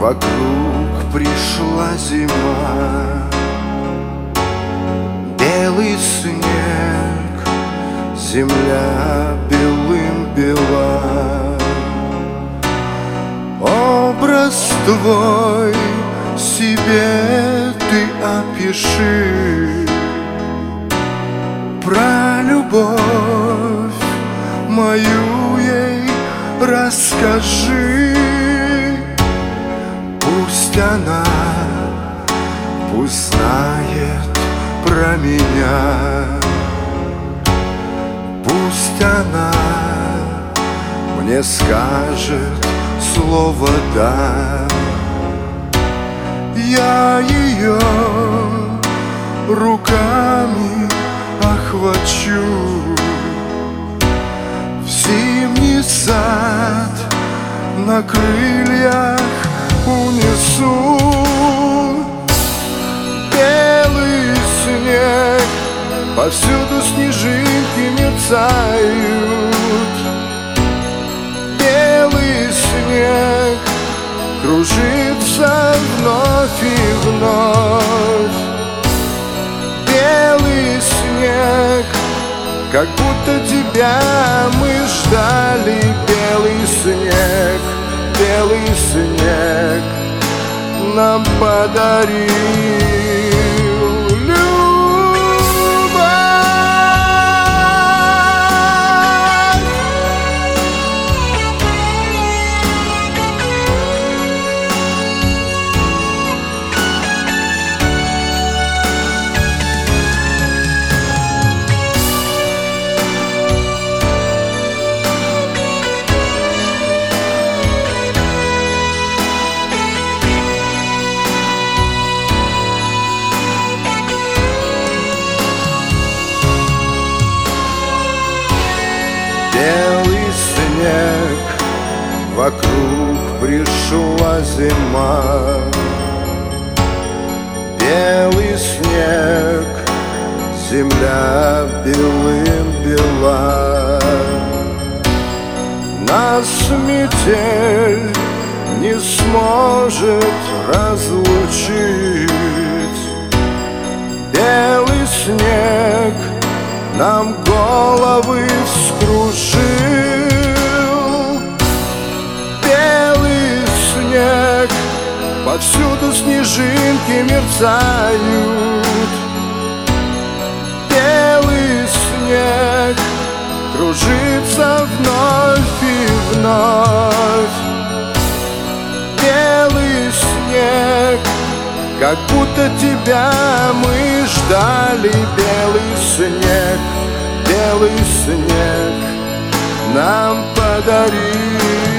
Вокруг пришла зима, белый снег, земля белым бела. Образ твой себе ты опиши, про любовь мою ей расскажи. Пусть она, пусть знает про меня, пусть она мне скажет слово «да». Я ее руками охвачу, в зимний сад на крыльях унесу. Белый снег, повсюду снежинки мерцают. Белый снег кружится вновь и вновь. Белый снег, как будто тебя мы ждали. Белый снег, белый снег нам подарил любовь. Белый снег, вокруг пришла зима. Белый снег, земля белым бела. Нас метель не сможет разлучить. Белый снег нам головы вскружил. Белый снег, повсюду снежинки мерцают. Белый снег кружится вновь и вновь. Белый снег, как будто тебя мы ждали. Белый снег, белый снег нам подарил